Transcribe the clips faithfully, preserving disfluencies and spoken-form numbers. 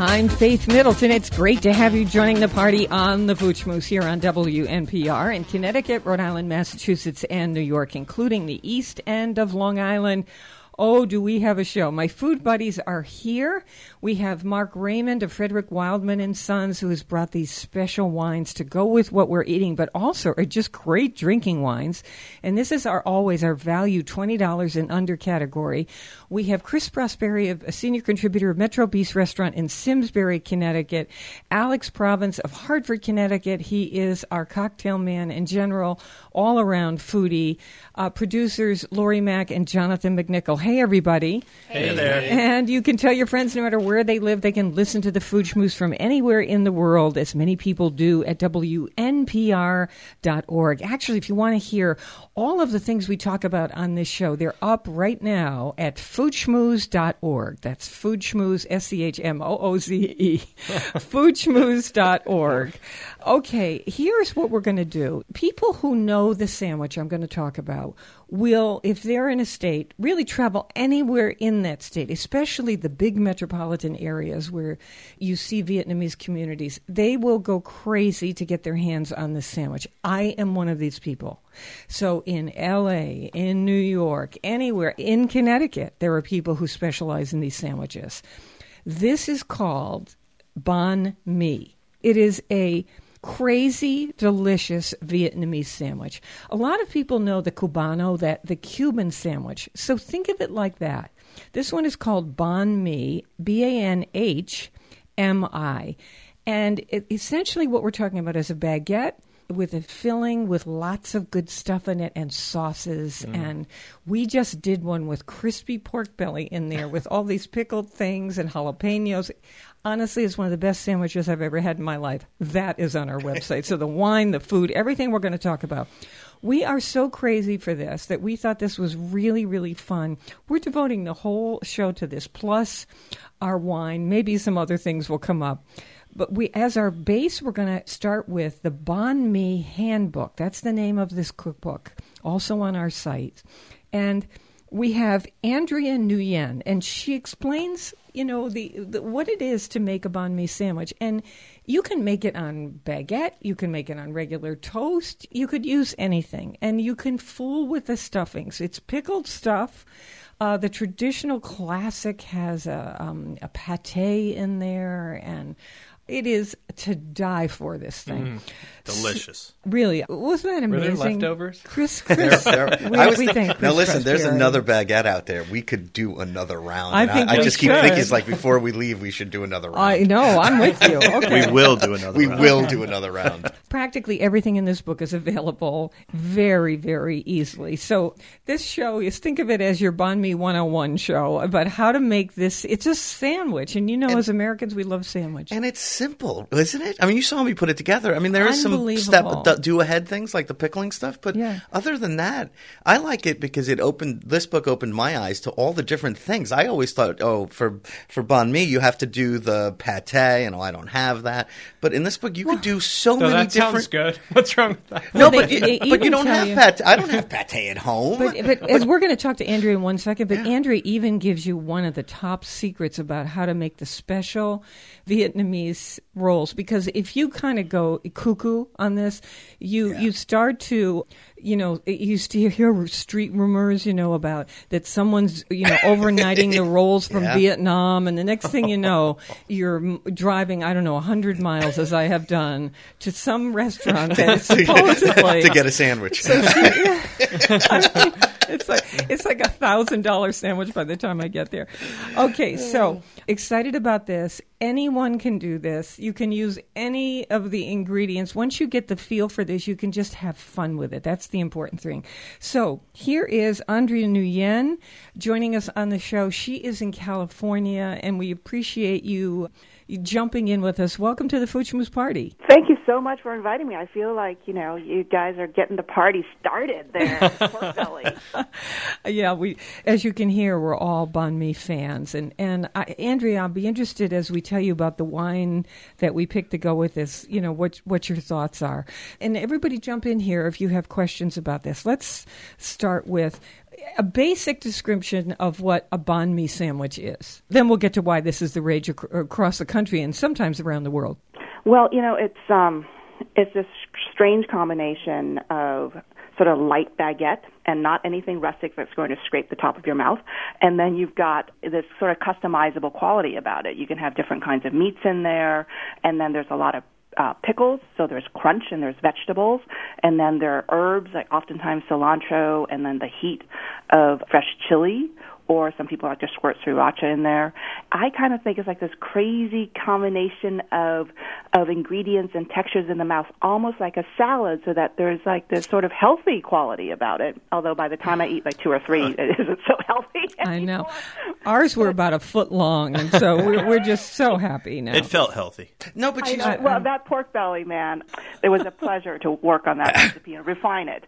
I'm Faith Middleton. It's great to have you joining the party on the Food Schmooze here on W N P R in Connecticut, Rhode Island, Massachusetts, and New York, including the East End of Long Island. Oh, do we have a show. My food buddies are here. We have Mark Raymond of Frederick Wildman and Sons, who has brought these special wines to go with what we're eating, but also are just great drinking wines. And this is our always our value twenty dollars and under category. We have Chris Prosperi, a senior contributor of Metro Beast Restaurant in Simsbury, Connecticut. Alex Province of Hartford, Connecticut. He is our cocktail man and general all-around foodie. Uh, producers Lori Mack and Jonathan McNichol. Hey, everybody. Hey there. And you can tell your friends no matter where they live, they can listen to the Food Schmooze from anywhere in the world, as many people do, at W N P R dot org. Actually, if you want to hear all of the things we talk about on this show, they're up right now at food schmooze dot org. That's Food Schmooze, S C H M O O Z E, food schmooze dot org. Okay, here's what we're going to do. People who know the sandwich I'm going to talk about will, if they're in a state, really travel anywhere in that state, especially the big metropolitan areas where you see Vietnamese communities. They will go crazy to get their hands on this sandwich. I am one of these people. So in L A, in New York, anywhere, in Connecticut, there are people who specialize in these sandwiches. This is called banh mi. It is a crazy, delicious Vietnamese sandwich. A lot of people know the Cubano, that the Cuban sandwich. So think of it like that. This one is called banh mi, B A N H M I. And it, essentially what we're talking about is a baguette with a filling with lots of good stuff in it and sauces. Mm. And we just did one with crispy pork belly in there with all these pickled things and jalapenos. Honestly, it's one of the best sandwiches I've ever had in my life. That is on our website. So the wine, the food, everything we're going to talk about. We are so crazy for this that we thought this was really, really fun. We're devoting the whole show to this, plus our wine. Maybe some other things will come up. But we, as our base, we're going to start with the Banh Mi Handbook. That's the name of this cookbook, also on our site. And we have Andrea Nguyen, and she explains, you know, the, the what it is to make a banh mi sandwich. And you can make it on baguette, you can make it on regular toast, you could use anything. And you can fool with the stuffings. It's pickled stuff. Uh, the traditional classic has a, um, a pate in there, and it is to die for, this thing. Mm, delicious. S- really. Wasn't that amazing? Were there leftovers? Chris, Chris, there, we, I was we th- think Chris now listen, there's Prosperi. another baguette out there. We could do another round. I And think I, I we just keep should. thinking, it's like, before we leave, we should do another round. I know. I'm with you. Okay. We will do another We round. will do another round. Practically everything in this book is available very, very easily. So this show is, think of it as your Banh Mi one oh one show about how to make this. It's a sandwich. And you know, And- as Americans, we love sandwich. And it's simple, isn't it? I mean, you saw me put it together. I mean, there is some Unbelievable. step do ahead things like the pickling stuff, but Yeah. other than that, I like it because it opened. This book opened my eyes to all the different things. I always thought, oh, for for banh mi, you have to do the pate, and oh, I don't have that. But in this book, you could do so No, many that different. sounds good. What's wrong with that? No, Well, but they- you, they but even you don't tell have you- pate. I don't have pate at home. But, but as we're going to talk to Andrea in one second, but Andrea even gives you one of the top secrets about how to make the special Vietnamese rolls. Because if you kind of go cuckoo on this, you Yeah. you start to, you know, you used to hear street rumors, you know, about that someone's, you know, overnighting the rolls from Yeah. Vietnam, and the next thing you know, you're m- driving, I don't know, one hundred miles, as I have done, to some restaurant that is supposedly to get a sandwich. So she, yeah. I mean, it's like it's like a thousand dollar sandwich by the time I get there. Okay, so excited about this. Anyone can do this. You can use any of the ingredients. Once you get the feel for this, you can just have fun with it. That's the important thing. So here is Andrea Nguyen joining us on the show. She is in California, and we appreciate you jumping in with us. Welcome to the Food Schmooze party. Thank you so much for inviting me. I feel like, you know, you guys are getting the party started there at Pork Belly. Yeah, we, as you can hear, we're all banh mi fans. And, and I, Andrea, I'll be interested as we tell you about the wine that we picked to go with this, you know, what what your thoughts are. And everybody jump in here if you have questions about this. Let's start with a basic description of what a banh mi sandwich is. Then we'll get to why this is the rage ac- across the country and sometimes around the world. Well, you know, it's um, it's this strange combination of sort of light baguette and not anything rustic that's going to scrape the top of your mouth. And then you've got this sort of customizable quality about it. You can have different kinds of meats in there, and then there's a lot of uh, pickles, so there's crunch and there's vegetables, and then there are herbs, like oftentimes cilantro, and then the heat of fresh chili, or some people like to squirt sriracha in there. I kind of think it's like this crazy combination of of ingredients and textures in the mouth, almost like a salad, so that there's like this sort of healthy quality about it. Although by the time I eat like two or three, it isn't so healthy anymore. I know. Ours were about a foot long, and so we're, we're just so happy now. It felt healthy. No, but I she's know. Well, that pork belly, man, it was a pleasure to work on that recipe and refine it.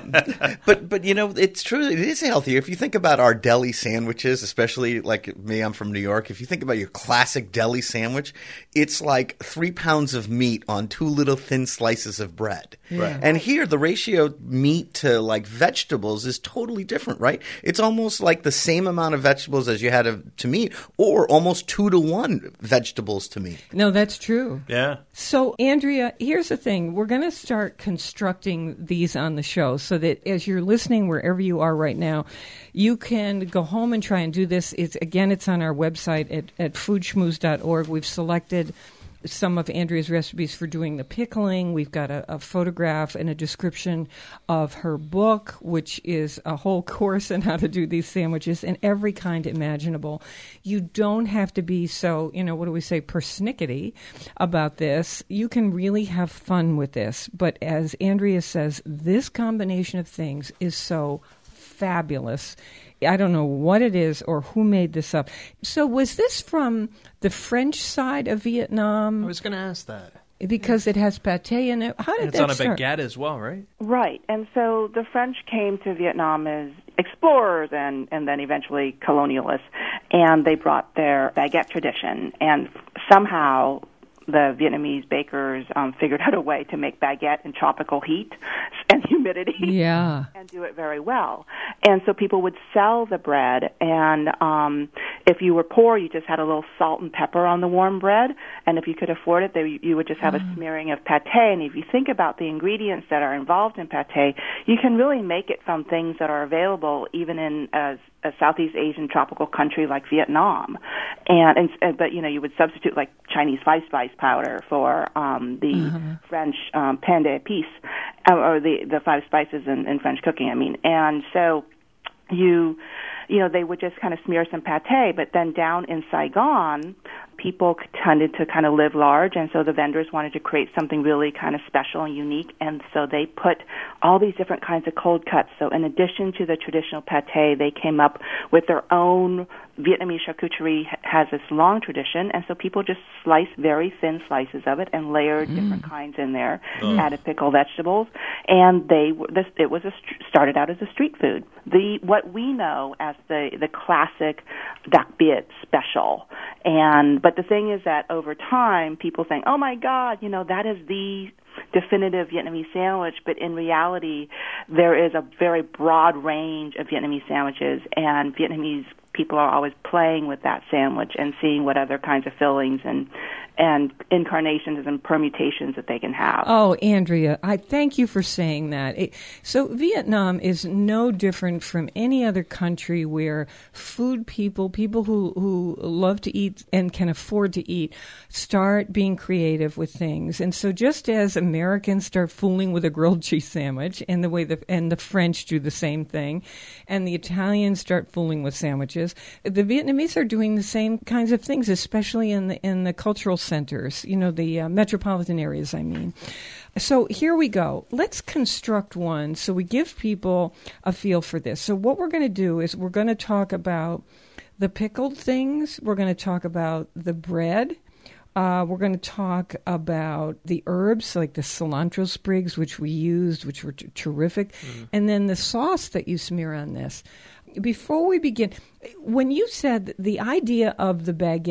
but but you know, it's true. It is healthier. If you think about our deli sandwiches, especially like me, I'm from New York. If you think about your classic deli sandwich, it's like three pounds of meat on two little thin slices of bread. Right. And here, the ratio meat to like vegetables is totally different, right? It's almost like the same amount of vegetables as you had of, to meat, or almost two to one vegetables to meat. No, that's true. Yeah. So, Andrea, here's the thing. We're going to start constructing these on the show so that as you're listening, wherever you are right now, you can go home and try and do this. It's again, it's on our website at, at food schmooze dot org. We've selected some of Andrea's recipes for doing the pickling. We've got a, a photograph and a description of her book, which is a whole course on how to do these sandwiches in every kind imaginable. You don't have to be so, you know, what do we say, persnickety about this. You can really have fun with this. But as Andrea says, this combination of things is so fabulous. I don't know what it is or who made this up. So was this from the French side of Vietnam? I was going to ask that. Because it has pate in it. How did And it's that on a start? baguette as well, right? Right. And so the French came to Vietnam as explorers and, and then eventually colonialists, and they brought their baguette tradition. And somehow the Vietnamese bakers um, figured out a way to make baguette in tropical heat and humidity. Yeah. And do it very well. And so people would sell the bread, and um, if you were poor, you just had a little salt and pepper on the warm bread, and if you could afford it, they, you would just have mm. a smearing of pate. And if you think about the ingredients that are involved in pate, you can really make it from things that are available even in a, a Southeast Asian tropical country like Vietnam. And, and but, you know, you would substitute like Chinese five spice powder for um, the mm-hmm. French um, pain d'épices, uh, or the, the five spices in, in French cooking, I mean. And so you, you know, they would just kind of smear some pate, but then down in Saigon, people tended to kind of live large, and so the vendors wanted to create something really kind of special and unique, and so they put all these different kinds of cold cuts. So in addition to the traditional pate, they came up with their own. Vietnamese charcuterie has this long tradition, and so people just sliced very thin slices of it and layered mm. different kinds in there, oh. added pickled vegetables, and they this it was a started out as a street food. The what we know as the the classic đặc biệt special, and but the thing is that over time people think, oh my God, you know that is the definitive Vietnamese sandwich, but in reality there is a very broad range of Vietnamese sandwiches, and Vietnamese people are always playing with that sandwich and seeing what other kinds of fillings and and incarnations and permutations that they can have. Oh, Andrea, I thank you for saying that. It, so Vietnam is no different from any other country where food people, people who, who love to eat and can afford to eat, start being creative with things. And so just as Americans start fooling with a grilled cheese sandwich, and the way the and the French do the same thing, and the Italians start fooling with sandwiches, the Vietnamese are doing the same kinds of things, especially in the in the cultural centers, you know, the uh, metropolitan areas, I mean. So here we go. Let's construct one so we give people a feel for this. So what we're going to do is we're going to talk about the pickled things. We're going to talk about the bread. Uh, we're going to talk about the herbs, like the cilantro sprigs, which we used, which were t- terrific, mm. and then the sauce that you smear on this. Before we begin, when you said the idea of the baguette,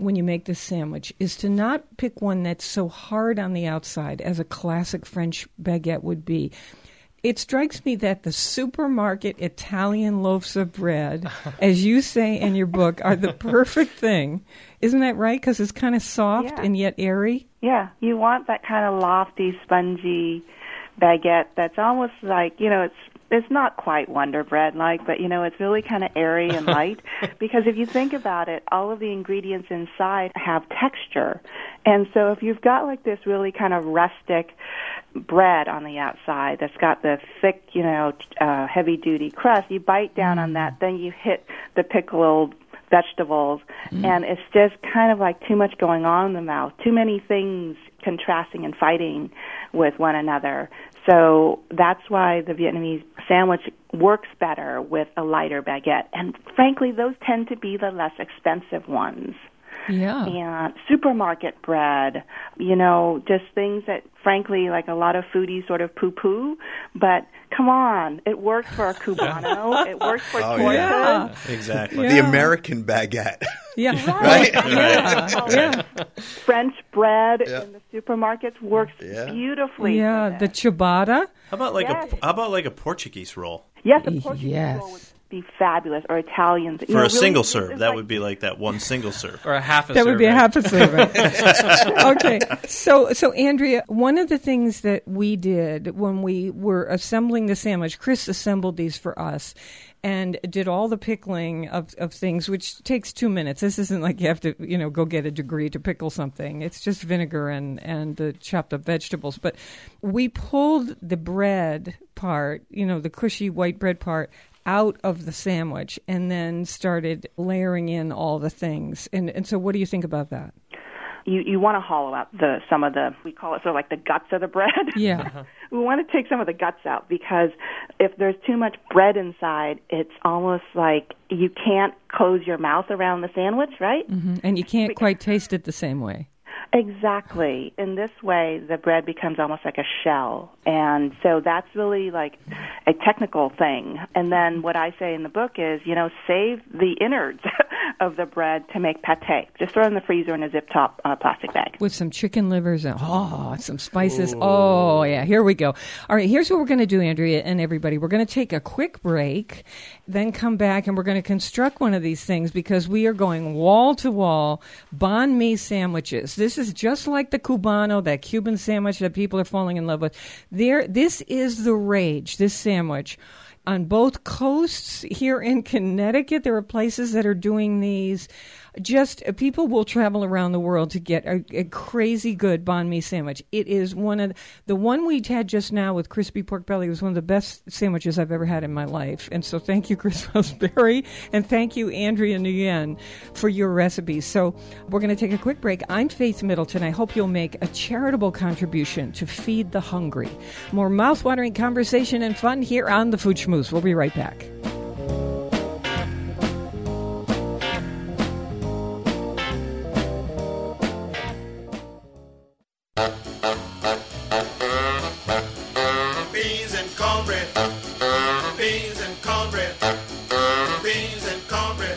when you make this sandwich is to not pick one that's so hard on the outside as a classic French baguette would be. It strikes me that the supermarket Italian loaves of bread, as you say in your book, are the perfect thing. Isn't that right? Because it's kind of soft Yeah. and yet airy. Yeah, you want that kind of lofty, spongy baguette that's almost like, you know, it's it's not quite Wonder Bread like, but, you know, it's really kind of airy and light. Because if you think about it, all of the ingredients inside have texture. And so if you've got like this really kind of rustic bread on the outside that's got the thick, you know, uh, heavy-duty crust, you bite down mm. on that, then you hit the pickled vegetables, mm. and it's just kind of like too much going on in the mouth, too many things contrasting and fighting with one another. So that's why the Vietnamese sandwich works better with a lighter baguette. And frankly, those tend to be the less expensive ones. Yeah. And supermarket bread, you know, just things that, frankly, like a lot of foodies sort of poo-poo. But come on, it works for a Cubano. It works for Oh, tortas. yeah. Exactly. The American baguette. Yeah. Right. Right? Yeah. Yeah. French bread Yeah. in the supermarkets works Yeah. beautifully. Yeah. for The this. ciabatta. How about like Yes. a how about like a Portuguese roll Yes, a Portuguese Yes. roll would be fabulous, or Italian. You for know, a really, single this serve? is That like- would be like that one single serve. Or a half a That would be a serving. half a serving. Okay. So, so Andrea, one of the things that we did when we were assembling the sandwich, Chris assembled these for us and did all the pickling of, of things, which takes two minutes. This isn't like you have to, you know, go get a degree to pickle something. It's just vinegar and, and the chopped up vegetables. But we pulled the bread part, you know, the cushy white bread part, out of the sandwich and then started layering in all the things. And and so what do you think about that? You you want to hollow out the some of the, we call it sort of like the guts of the bread. Yeah. We want to take some of the guts out, because if there's too much bread inside, it's almost like you can't close your mouth around the sandwich, right? Mm-hmm. And you can't quite taste it the same way. Exactly. In this way, the bread becomes almost like a shell. And so that's really like a technical thing. And then what I say in the book is, you know, save the innards of the bread to make pate. Just throw it in the freezer in a zip-top uh, plastic bag. With some chicken livers and oh, some spices. Ooh. Oh, yeah, here we go. All right, here's what we're going to do, Andrea and everybody. We're going to take a quick break, then come back, and we're going to construct one of these things, because we are going wall-to-wall banh mi sandwiches. This is just like the Cubano, that Cuban sandwich that people are falling in love with. There, this is the rage, this sandwich. On both coasts here in Connecticut, there are places that are doing these. Just uh, people will travel around the world to get a, a crazy good banh mi sandwich. It is one of the, the one we had just now with crispy pork belly was one of the best sandwiches I've ever had in my life. And so thank you, Chris Pillsbury, and thank you, Andrea Nguyen, for your recipes. So we're going to take a quick break. I'm Faith Middleton. I hope you'll make a charitable contribution to feed the hungry. More mouthwatering conversation and fun here on the Food Schmooze. We'll be right back. Beans and cornbread. Beans and cornbread. Beans and cornbread.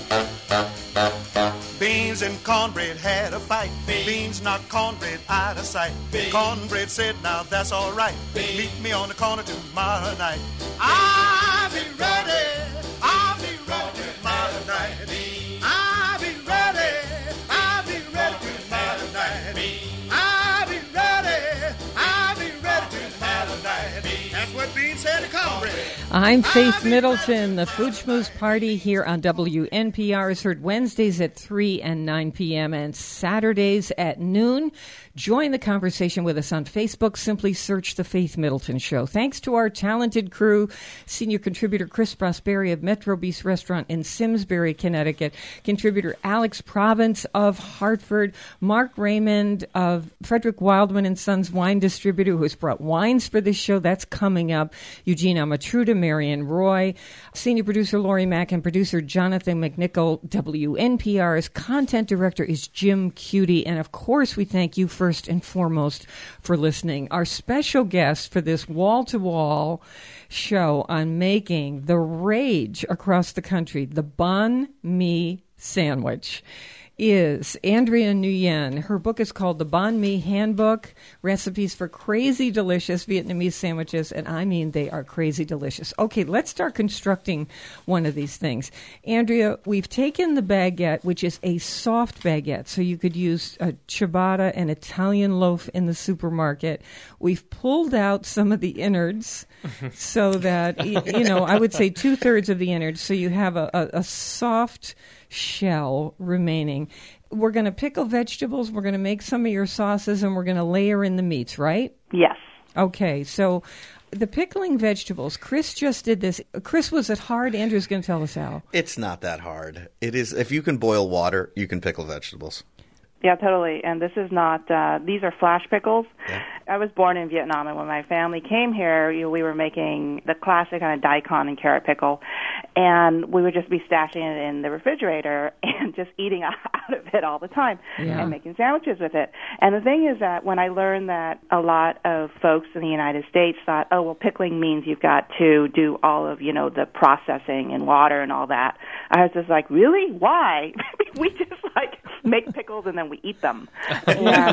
Beans and cornbread had a fight. Beans knocked cornbread out of sight. Cornbread said, now that's all right. Meet me on the corner tomorrow night. I'll be ready. I'll be ready tomorrow night. I'll be ready. I'll be ready tomorrow night. I'll be ready. I'll be ready tomorrow night. That's what Beans said to cornbread. I'm Faith Middleton. The Food Schmooze Party here on W N P R is heard Wednesdays at three and nine p.m. and Saturdays at noon. Join the conversation with us on Facebook. Simply search The Faith Middleton Show. Thanks to our talented crew, senior contributor Chris Prosperi of Metro Beast Restaurant in Simsbury, Connecticut, contributor Alex Province of Hartford, Mark Raymond of Frederick Wildman and Sons Wine Distributor, who has brought wines for this show. That's coming up. Eugene Amatruda, Marion Roy, senior producer Lori Mack, and producer Jonathan McNichol. W N P R's content director is Jim Cutie. And of course, we thank you first and foremost for listening. Our special guest for this wall-to-wall show on making the rage across the country, the banh mi sandwich, is Andrea Nguyen. Her book is called The Banh Mi Handbook, Recipes for Crazy Delicious Vietnamese Sandwiches, and I mean they are crazy delicious. Okay, let's start constructing one of these things. Andrea, we've taken the baguette, which is a soft baguette, so you could use a ciabatta, an Italian loaf in the supermarket. We've pulled out some of the innards so that, you know, I would say two-thirds of the innards, so you have a, a, a soft shell remaining. We're going to pickle vegetables, we're going to make some of your sauces, and we're going to layer in the meats, right? Yes. Okay, so the pickling vegetables, Chris just did this. Chris, was it hard? Andrew's going to tell us how. It's not that hard. It is. If you can boil water, you can pickle vegetables. Yeah, totally. And this is not, uh, these are flash pickles. Yeah. I was born in Vietnam, and when my family came here, you know, we were making the classic kind of daikon and carrot pickle, and we would just be stashing it in the refrigerator and just eating out of it all the time Yeah. and making sandwiches with it. And the thing is that when I learned that a lot of folks in the United States thought, oh, well, pickling means you've got to do all of, you know, the processing and water and all that, I was just like, really? Why? We just, like, make pickles and then we eat them. And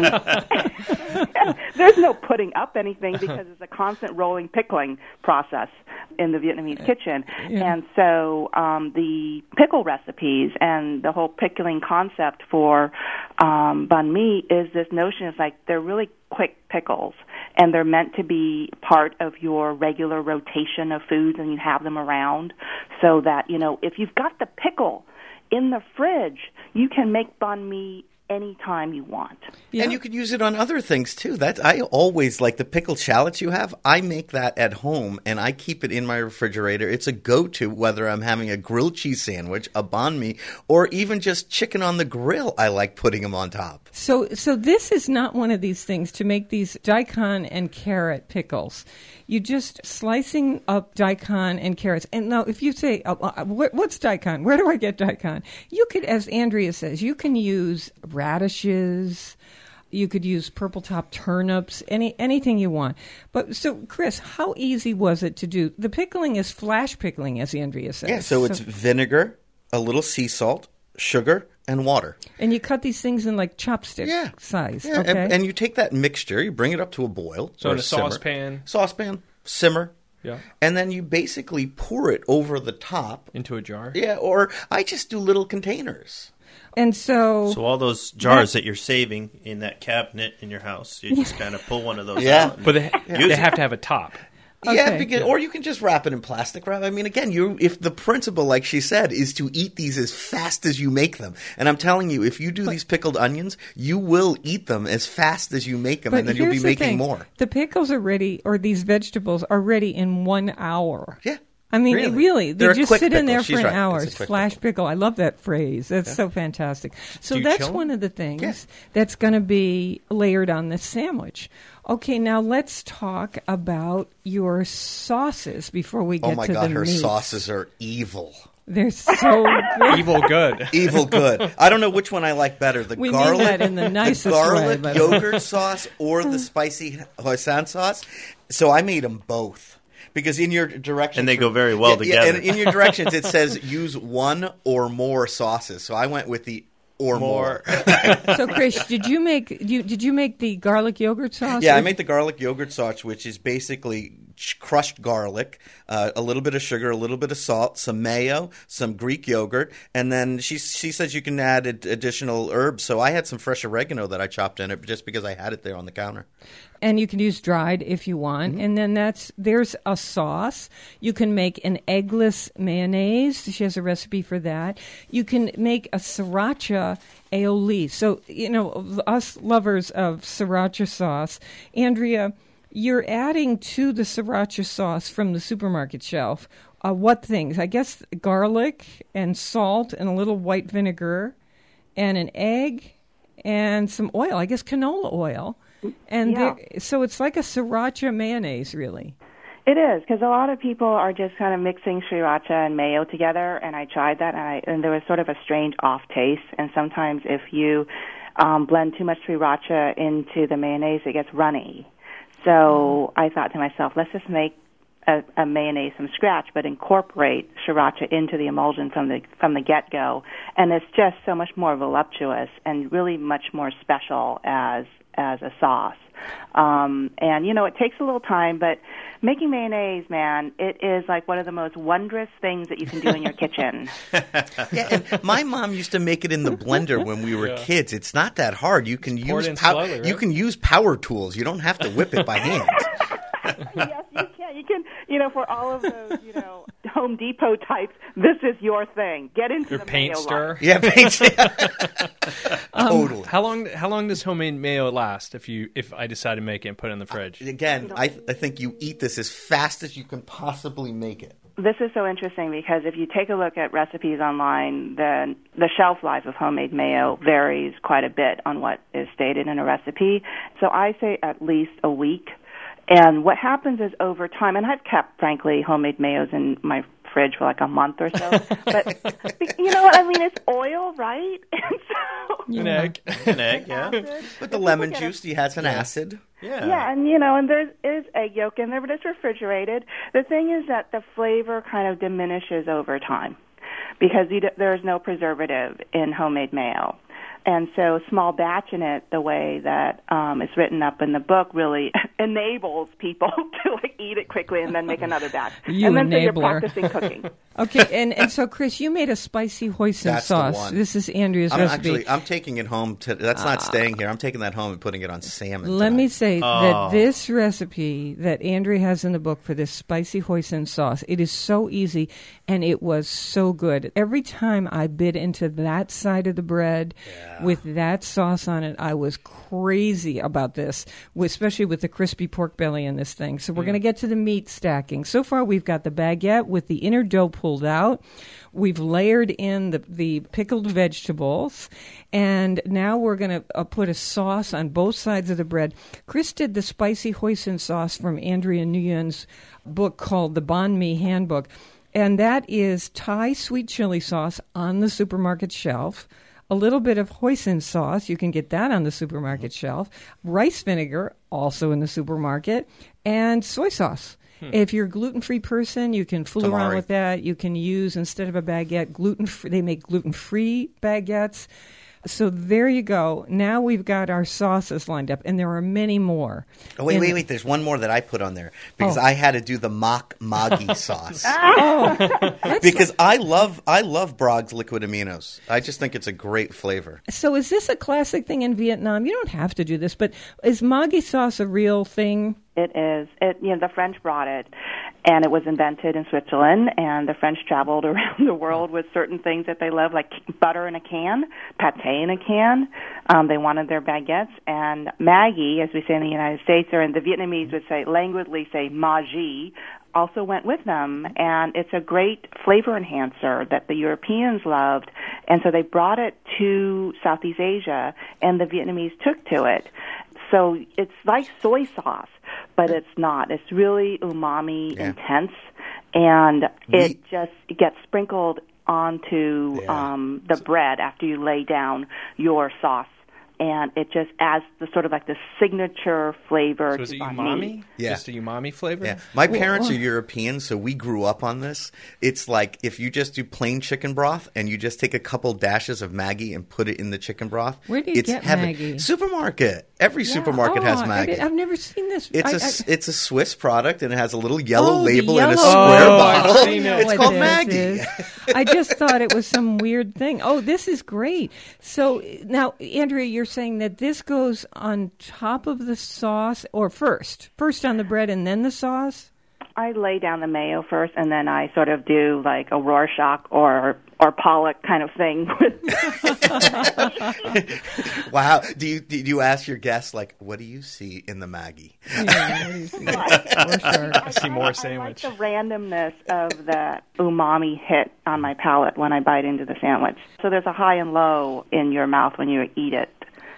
there's no putting up anything because it's a constant rolling pickling process in the Vietnamese kitchen. Yeah. And so um, the pickle recipes and the whole pickling concept for um, banh mi is this notion of like they're really quick pickles, and they're meant to be part of your regular rotation of foods, and you have them around so that, you know, if you've got the pickle in the fridge, you can make banh mi anytime you want. Yeah. And you could use it on other things too. That I always like the pickled shallots you have. I make that at home and I keep it in my refrigerator. It's a go-to whether I'm having a grilled cheese sandwich, a banh mi, or even just chicken on the grill. I like putting them on top. So, so this is not one of these things to make these daikon and carrot pickles. You just slicing up daikon and carrots. And now, if you say, uh, uh, what, "What's daikon? Where do I get daikon?" You could, as Andrea says, you can use radishes. You could use purple top turnips, any anything you want. But so, Chris, how easy was it to do? The pickling is flash pickling, as Andrea says. Yeah, so it's vinegar, a little sea salt, sugar, and water. And you cut these things in like chopstick Yeah. size. Yeah, okay. and, and you take that mixture, you bring it up to a boil. So or in a simmer. saucepan. Saucepan, simmer. Yeah. And then you basically pour it over the top. Into a jar. Yeah, or I just do little containers. And so, So all those jars that you're saving in that cabinet in your house, you just kind of pull one of those Yeah. out. and But they, use they it. have to have a top. Yeah, Okay. because, or you can just wrap it in plastic wrap. I mean, again, you if the principle, like she said, is to eat these as fast as you make them. And I'm telling you, if you do these pickled onions, you will eat them as fast as you make them, but and then you'll be here's the making thing. more. The pickles are ready, or these vegetables are ready in one hour. Yeah. I mean, Really. really, they They're a just quick sit in pickle. there She's for an right. hour. It's a quick Flash pickle. pickle. I love that phrase. That's so fantastic. So Do you that's chill 'em? one of the things Yeah. that's going to be layered on this sandwich. Okay, now let's talk about your sauces before we get Oh my to God, the her meat. sauces are evil. They're so good. Evil good. Evil good. I don't know which one I like better. The We mean garlic, that in the nicest way, garlic by the way. yogurt sauce or the spicy hoisin sauce. So I made them both. Because in your directions... And they go very well yeah, yeah, together. and in your directions, it says use one or more sauces. So I went with the or more. So, Chris, did you make you did you make the garlic yogurt sauce? Yeah, Or- I made the garlic yogurt sauce, which is basically ch- crushed garlic, uh, a little bit of sugar, a little bit of salt, some mayo, some Greek yogurt, and then she she says you can add ad- additional herbs. So I had some fresh oregano that I chopped in it just because I had it there on the counter. And you can use dried if you want. Mm-hmm. And then that's there's a sauce. You can make an eggless mayonnaise. She has a recipe for that. You can make a sriracha aioli. So, you know, us lovers of sriracha sauce, Andrea, you're adding to the sriracha sauce from the supermarket shelf uh, what things? I guess garlic and salt and a little white vinegar and an egg and some oil. I guess canola oil. And Yeah. there- so it's like a sriracha mayonnaise, really. It is, because a lot of people are just kind of mixing sriracha and mayo together, and I tried that, and, I, and there was sort of a strange off taste. And sometimes if you um, blend too much sriracha into the mayonnaise, it gets runny. So I thought to myself, let's just make a, a mayonnaise from scratch, but incorporate sriracha into the emulsion from the from the get-go, and it's just so much more voluptuous and really much more special as as a sauce. Um, and, you know, it takes a little time, but making mayonnaise, man, it is like one of the most wondrous things that you can do in your kitchen. Yeah, and my mom used to make it in the blender when we were Yeah. kids. It's not that hard. You can Just pour it use in pow- slowly, right? you can use power tools. You don't have to whip it by hand. Yes, you can. You can, you know, for all of those, you know, Home Depot types, this is your thing. Get into Your the paint mayo stir. line. Yeah, paints. Totally. How long? How long does homemade mayo last? If you, if I decide to make it and put it in the fridge. Again, I, I think you eat this as fast as you can possibly make it. This is so interesting because if you take a look at recipes online, the the shelf life of homemade mayo varies quite a bit on what is stated in a recipe. So I say at least a week. And what happens is over time, and I've kept, frankly, homemade mayos in my fridge for like a month or so. But you know what I mean? It's oil, right? And so, An egg. An egg, yeah. With the lemon juice, he has an acid. Yeah. Yeah, and you know, and there is egg yolk in there, but it's refrigerated. The thing is that the flavor kind of diminishes over time because you d- there is no preservative in homemade mayo. And so small batch in it, the way that um, it's written up in the book, really enables people to like eat it quickly and then make another batch. You and then so you're enabler. practicing cooking. Okay, and, and so, Chris, you made a spicy hoisin That's the sauce. one. This is Andrea's I'm recipe. actually I'm taking it home. To, that's not staying here. I'm taking that home and putting it on salmon. Let me tonight. say Oh. that this recipe that Andrea has in the book for this spicy hoisin sauce, it is so easy and it was so good. Every time I bit into that side of the bread with that sauce on it, I was crazy about this, especially with the crispy pork belly in this thing. So we're going to get to the meat stacking. So far, we've got the baguette with the inner dough pulled out. We've layered in the, the pickled vegetables, and now we're going to uh, put a sauce on both sides of the bread. Chris did the spicy hoisin sauce from Andrea Nguyen's book called The Banh Mi Handbook, and that is Thai sweet chili sauce on the supermarket shelf, a little bit of hoisin sauce, you can get that on the supermarket shelf, rice vinegar, also in the supermarket, and soy sauce. Hmm. If you're a gluten-free person, you can fool Tamari. around with that. You can use, instead of a baguette, gluten-free. They make gluten-free baguettes. So there you go. Now we've got our sauces lined up, and there are many more. Oh, wait, And- wait, wait. There's one more that I put on there because Oh. I had to do the mock Maggi sauce. That's Because I love I love Braggs liquid aminos. I just think it's a great flavor. So is this a classic thing in Vietnam? You don't have to do this, but is Maggi sauce a real thing? It is. It, you know, the French brought it, and it was invented in Switzerland, and the French traveled around the world with certain things that they love, like butter in a can, pate in a can. Um, they wanted their baguettes, and Maggi, as we say in the United States, or in the Vietnamese would say, languidly say Maggi, also went with them, and it's a great flavor enhancer that the Europeans loved, and so they brought it to Southeast Asia, and the Vietnamese took to it. So it's like soy sauce, but it's not. It's really umami Yeah. intense, and it We- just it gets sprinkled onto Yeah. um, the bread after you lay down your sauce, and it just adds the sort of like the signature flavor So to is it banh mi. umami? Yeah. Just a umami flavor? Yeah, my parents are European, so we grew up on this. It's like if you just do plain chicken broth and you just take a couple dashes of Maggi and put it in the chicken broth. Where do you it's get heaven. Maggi? Supermarket. Every supermarket Oh, has I Maggi. did- I've never seen this. It's I- a I- s it's a Swiss product and it has a little yellow Oh, the label in a yellow square Oh, bottle. I've seen it. I know It's what called this Maggi. is. I just thought it was some weird thing. Oh, this is great. So now, Andrea, you're saying that this goes on top of the sauce, or first, first on the bread and then the sauce. I lay down the mayo first, and then I sort of do like a Rorschach or or Pollock kind of thing. Wow. Do you do you ask your guests like, what do you see in the Maggi? Yeah, what do you think? For sure. I see more I sandwich. like the randomness of the umami hit on my palate when I bite into the sandwich. So there's a high and low in your mouth when you eat it.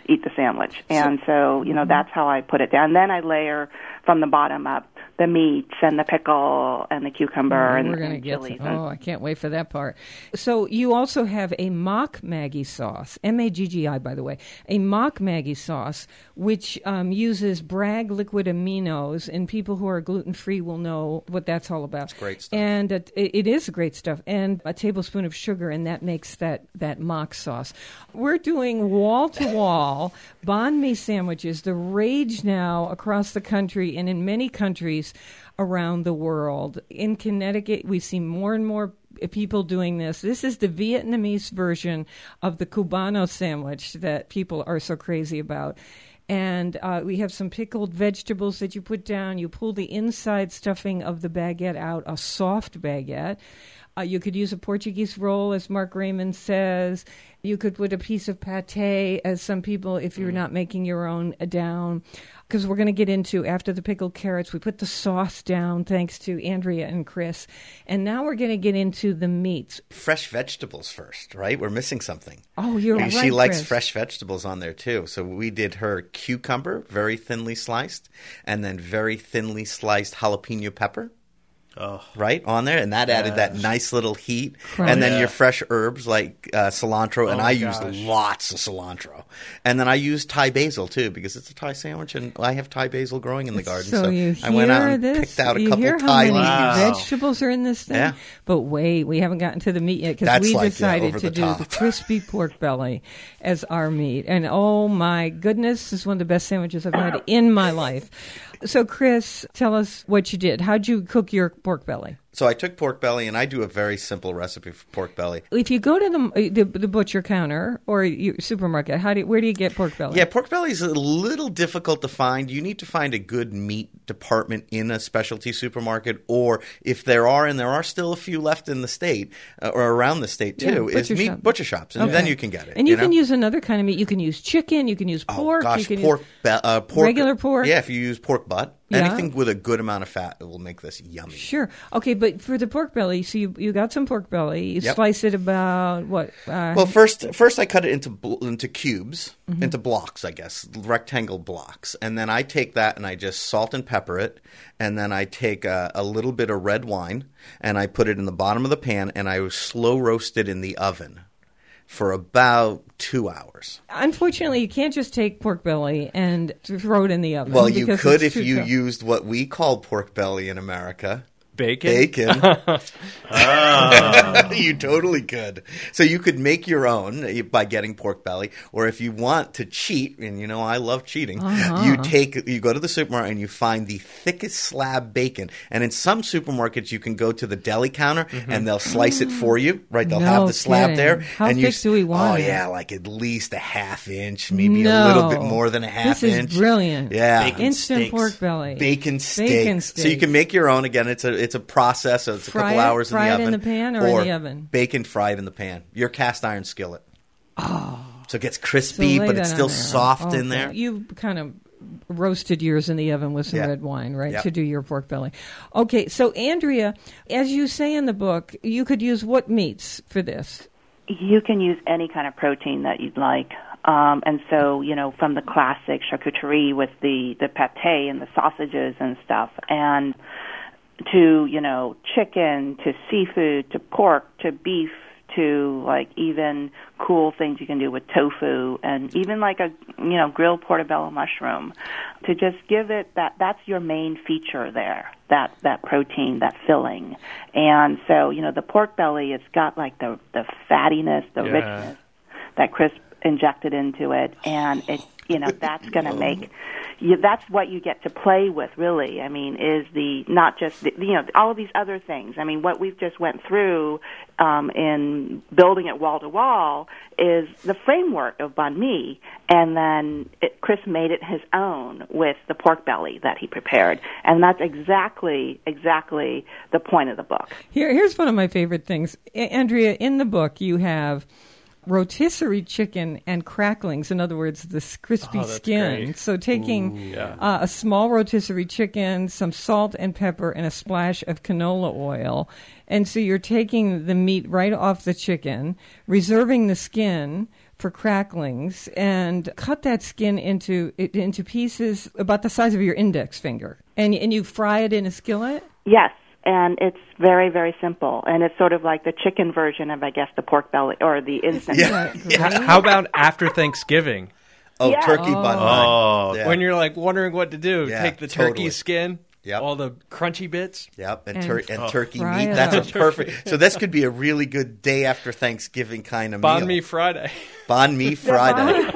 eat the sandwich. And so, you know, that's how I put it down. Then I layer from the bottom up the meats and the pickle and the cucumber and, We're gonna and get chilies. to, oh, I can't wait for that part. So you also have a mock Maggie sauce, M A G G I, by the way, a mock Maggie sauce, which um, uses Bragg liquid aminos, and people who are gluten-free will know what that's all about. It's great stuff. And it, it is great stuff, and a tablespoon of sugar, and that makes that, that mock sauce. We're doing wall-to-wall banh mi sandwiches, the rage now across the country and in many countries around the world. In Connecticut, we see more and more people doing this. This is the Vietnamese version of the Cubano sandwich that people are so crazy about. And uh, we have some pickled vegetables that you put down. You pull the inside stuffing of the baguette out, a soft baguette. Uh, you could use a Portuguese roll, as Mark Raymond says. You could put a piece of pate, as some people, if you're not making your own, uh, down. Because we're going to get into, after the pickled carrots, we put the sauce down, thanks to Andrea and Chris. And now we're going to get into the meats. Fresh vegetables first, right? We're missing something. Oh, you're And right, she likes Chris. fresh vegetables on there, too. So we did her cucumber, very thinly sliced, and then very thinly sliced jalapeno pepper. Oh, Right on there, and that added that nice little heat. Crunch. And then Yeah. your fresh herbs like uh, cilantro, and Oh, I gosh. used lots of cilantro. And then I used Thai basil too, because it's a Thai sandwich, and I have Thai basil growing in the garden. So, So, you I went out hear and this? picked out a you couple hear how Thai many leaves. Wow. vegetables are in this thing? Yeah. But wait, we haven't gotten to the meat yet because That's we like, yeah, decided over to the do top. the crispy pork belly as our meat. And oh my goodness, this is one of the best sandwiches I've had in my life. So Chris, tell us what you did. How'd you cook your pork belly? So I took pork belly, and I do a very simple recipe for pork belly. If you go to the the, the butcher counter or your supermarket, how do you, where do you get pork belly? Yeah, pork belly is a little difficult to find. You need to find a good meat department in a specialty supermarket, or if there are, and there are still a few left in the state uh, or around the state Yeah, too, is butcher meat shop. butcher shops, and Okay. then you can get it. And you, can know? use another kind of meat. You can use chicken. You can use pork. Oh gosh, you can pork, use be- uh, pork, regular pork. Yeah, if you use pork butt, Yeah. anything with a good amount of fat, it will make this yummy. Sure. Okay, but for the pork belly, so you you got some pork belly. You Yep. slice it about what? Uh, Well, first, first I cut it into bl- into cubes, Mm-hmm. into blocks, I guess, rectangle blocks, and then I take that and I just salt and pepper it, and then I take a, a little bit of red wine and I put it in the bottom of the pan, and I slow roast it in the oven for about two hours. unfortunately, you can't just take pork belly and throw it in the oven. Well, you because could it's if too you tough. used what we call pork belly in America. Bacon? Bacon. Ah. You totally could. So you could make your own uh, by getting pork belly, or if you want to cheat, and you know I love cheating, Uh-huh. you take you go to the supermarket and you find the thickest slab bacon. And in some supermarkets, you can go to the deli counter and they'll slice it for you. Right? They'll No have the slab kidding. there. How and you, thick do we want Oh it? yeah, like at least a half inch, maybe no. a little bit more than a half This is inch. brilliant. Yeah. Bacon Instant steaks. pork belly. Bacon steaks. Bacon So you steaks. can make your own. Again, it's a it's a process. So it's a Fry couple it? hours Fry it in in the oven, the pan or in the oven? Bacon fried in the pan. Your cast iron skillet. Oh. So it gets So crispy, lay but that it's on still there. soft in Okay. there. You kind of roasted yours in the oven with some Yeah. red wine, right, Yep. to do your pork belly. Okay, so Andrea, as you say in the book, you could use what meats for this? You can use any kind of protein that you'd like. Um, and so, you know, from the classic charcuterie with the, the pate and the sausages and stuff, and to, you know, chicken, to seafood, to pork, to beef, to like even cool things you can do with tofu, and even like a, you know, grilled portobello mushroom, to just give it that, that's your main feature there, that, that protein, that filling. And so, you know, the pork belly, it's got like the, the fattiness, the Yeah. richness that Chris injected into it, and it, you know, that's going to make you, that's what you get to play with, really. I mean, is the not just the, you know, all of these other things. I mean, what we've just went through um, in building it wall to wall is the framework of banh mi, and then it, Chris made it his own with the pork belly that he prepared, and that's exactly exactly the point of the book. Here, here's one of my favorite things. A- Andrea, in the book, you have rotisserie chicken and cracklings. In other words, this crispy Oh, that's skin. great. So taking yeah. uh, a small rotisserie chicken, some salt and pepper, and a splash of canola oil. And so you're taking the meat right off the chicken, reserving the skin for cracklings and cut that skin into into pieces about the size of your index finger. And and you fry it in a skillet? Yes, and it's very, very simple. And it's sort of like the chicken version of, I guess, the pork belly or the instant. Yeah. Yeah. How about after Thanksgiving? Oh, Yeah. turkey Oh. bun. Oh. Yeah. When you're like wondering what to do, Yeah, take the totally. turkey skin, Yep. all the crunchy bits. Yep, and, And tur- and oh, turkey fry meat. it That's up. a perfect. So this could be a really good day after Thanksgiving kind of Banh meal. mi Friday. Banh mi Friday.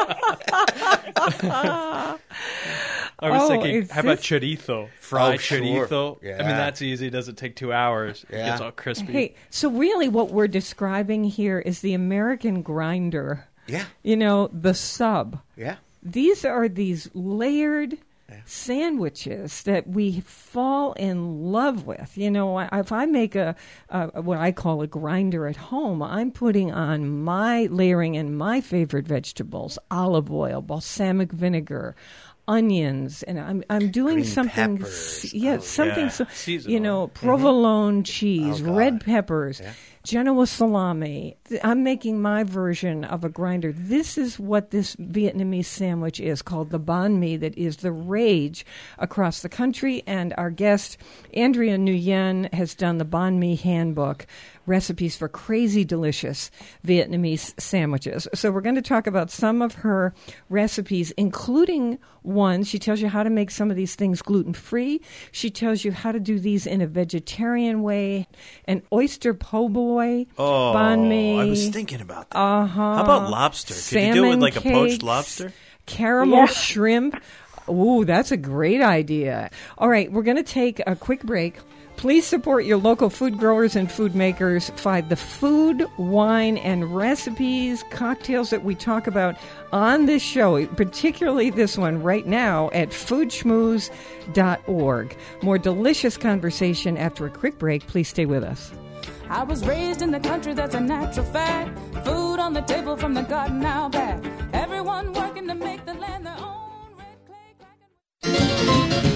I was Oh, thinking, is how about this- chorizo? Fried Oh, sure. chorizo. I Yeah. mean, that's easy. Doesn't take two hours. It Yeah. gets all crispy. Hey, so really what we're describing here is the American grinder. Yeah, You know, the sub. yeah. These are these layered sandwiches that we fall in love with. You know, I- if I make a, a what I call a grinder at home, I'm putting on my layering in my favorite vegetables: olive oil, balsamic vinegar, onions, and I'm I'm doing Green something. peppers. s- Yeah, Oh, something. yeah. So, Seasonal. you know, provolone cheese, Oh, God. red peppers. Yeah. Genoa salami. Th- I'm making my version of a grinder. This is what this Vietnamese sandwich is, called the banh mi, that is the rage across the country. And our guest, Andrea Nguyen, has done the banh mi handbook, recipes for crazy delicious Vietnamese sandwiches. So we're going to talk about some of her recipes, including one. She tells you how to make some of these things gluten-free. She tells you how to do these in a vegetarian way. An oyster po' boy, Oh, banh mi. I was thinking about that. Uh-huh. How about lobster? Could you do it with like a poached cakes, lobster? Caramel Yeah. shrimp. Ooh, that's a great idea. All right, we're going to take a quick break. Please support your local food growers and food makers. Find the food, wine, and recipes, cocktails that we talk about on this show, particularly this one right now at food schmooze dot org. More delicious conversation after a quick break. Please stay with us. I was raised in the country, that's a natural fact. Food on the table from the garden out back. Everyone working to make the land their own. Red clay cracking.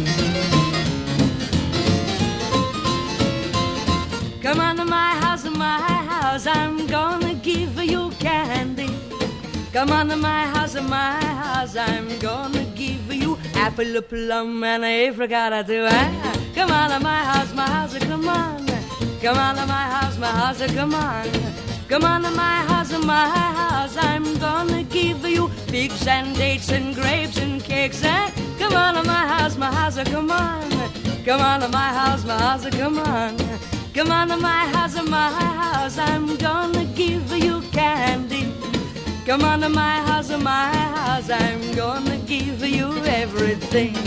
Come on to my house, my house, I'm gonna give you candy. Come on to my house, my house, I'm gonna give you apple, plum, and apricot too. Ah, come on to my house, my house, come on. Come on to my house, my house, come on. Come on to my house, my house, I'm gonna give you figs and dates and grapes and cakes. Ah, come on to my house, my house, come on. Come on to my house, my house, come on. Come on to my house, my house, I'm gonna give you candy. Come on to my house, my house, I'm gonna give you everything.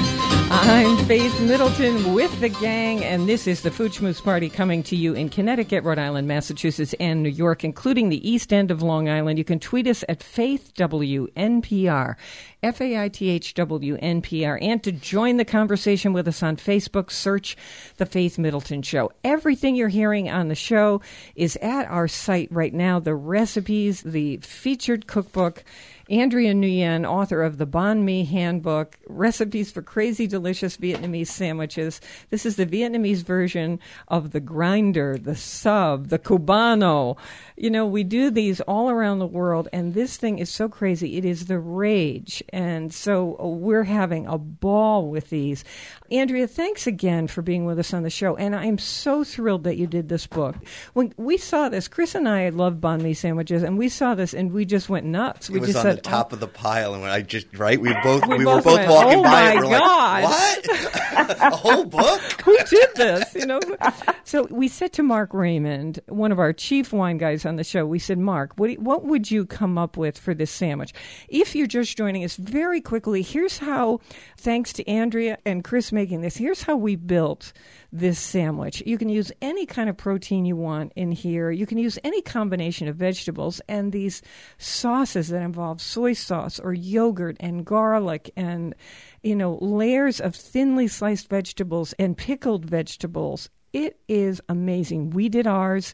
I'm Faith Middleton with the gang, and this is the Food Schmooze Party coming to you in Connecticut, Rhode Island, Massachusetts, and New York, including the East End of Long Island. You can tweet us at Faith W N P R, F A I T H W N P R, and to join the conversation with us on Facebook, search The Faith Middleton Show. Everything you're hearing on the show is at our site right now, the recipes, the featured cookbook. Andrea Nguyen, author of the Banh Mi Handbook, Recipes for Crazy Delicious Vietnamese Sandwiches. This is the Vietnamese version of the grinder, the sub, the cubano. You know, we do these all around the world, and this thing is so crazy. It is the rage. And so we're having a ball with these. Andrea, thanks again for being with us on the show. And I'm so thrilled that you did this book. When we saw this, Chris and I love banh mi sandwiches, and we saw this, and we just went nuts. We It was just on said, the top oh, of the pile, and when I just right, we both We we, both were both went, walking "Oh by my it. We're God." like, "What? A whole book?" who did this? You know. So we said to Mark Raymond, one of our chief wine guys on the show, we said, Mark, what, do you- what would you come up with for this sandwich? If you're just joining us, very quickly, here's how, thanks to Andrea and Chris making this, here's how we built this sandwich. You can use any kind of protein you want in here. You can use any combination of vegetables, and these sauces that involve soy sauce or yogurt and garlic and, you know, layers of thinly sliced vegetables and pickled vegetables. It is amazing. We did ours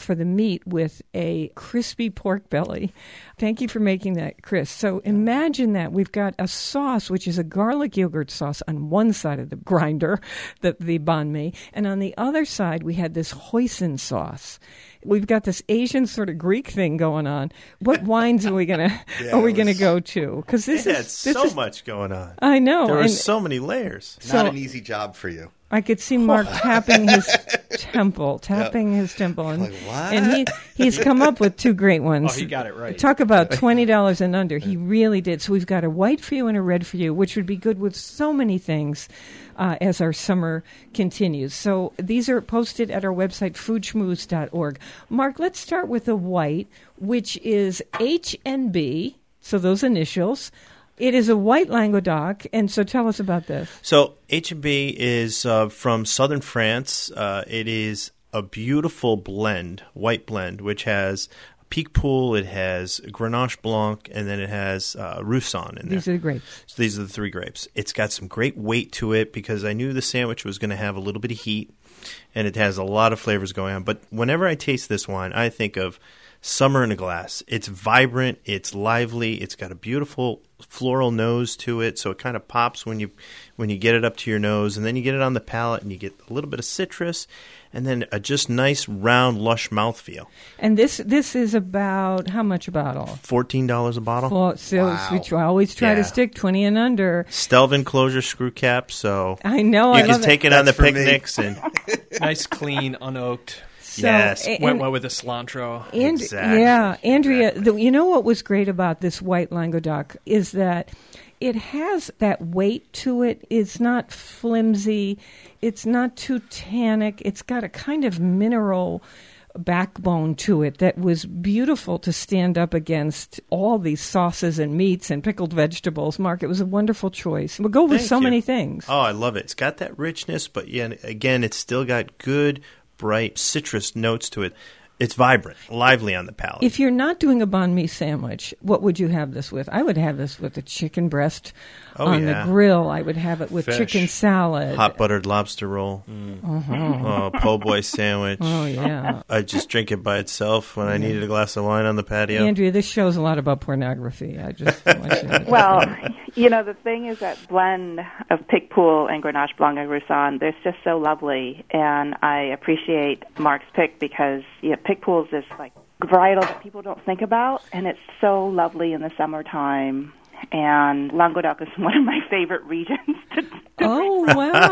for the meat with a crispy pork belly. Thank you for making that, Chris. So imagine that. We've got a sauce, which is a garlic yogurt sauce on one side of the grinder, the, the banh mi, and on the other side we had this hoisin sauce. We've got this Asian sort of Greek thing going on. What wines are we gonna Yeah, are we it gonna was- go to? Because this It is had this so is, much going on. I know. There were and so many layers. so Not an easy job for you. I could see Mark tapping his temple, tapping his temple, and Like, what? and he he's come up with two great ones. Oh, he got it right. Talk about twenty dollars and under. He really did. So we've got a white for you and a red for you, which would be good with so many things uh, as our summer continues. So these are posted at our website, food schmooze dot org. Mark, let's start with the white, which is H and B, so those initials. It is a white Languedoc, and so tell us about this. So H and B is uh, from southern France. Uh, it is a beautiful blend, white blend, which has Picpoul, it has Grenache Blanc, and then it has uh, Roussanne in there. These are the grapes. So these are the three grapes. It's got some great weight to it because I knew the sandwich was going to have a little bit of heat, and it has a lot of flavors going on. But whenever I taste this wine, I think of summer in a glass. It's vibrant, it's lively, it's got a beautiful floral nose to it, so it kind of pops when you when you get it up to your nose, and then you get it on the palate, and you get a little bit of citrus, and then a just nice, round, lush mouthfeel. And this this is about, how much a bottle? fourteen dollars a bottle. Well, so Wow. we try, always try to Yeah. stick twenty and under. Stelvin closure screw cap, so I know. you I can love take it. it on the That's for me. picnics. and Nice, clean, unoaked. So, Yes. and- Went well with the cilantro. And, Exactly. Yeah, Andrea, Exactly. the, you know what was great about this white Languedoc is that it has that weight to it. It's not flimsy. It's not too tannic. It's got a kind of mineral backbone to it that was beautiful to stand up against all these sauces and meats and pickled vegetables. Mark, it was a wonderful choice. We'll go with Thank so you. many things. Oh, I love it. It's got that richness, but yeah, again, it's still got good, bright citrus notes to it. It's vibrant, lively on the palate. If you're not doing a banh mi sandwich, what would you have this with? I would have this with a chicken breast Oh, on yeah. the grill. I would have it with Fish. chicken salad. Hot buttered lobster roll, oh, po' boy sandwich. Oh, yeah. I just drink it by itself when I needed a glass of wine on the patio. Andrea, this show's a lot about pornography. I just want you to Well, you know, the thing is that blend of Picpoul and Grenache Blanc and Roussanne, they're just so lovely, and I appreciate Mark's pick because yeah, Picpoul is this like varietal that people don't think about, and it's so lovely in the summertime. And Languedoc is one of my favorite regions to, to Oh,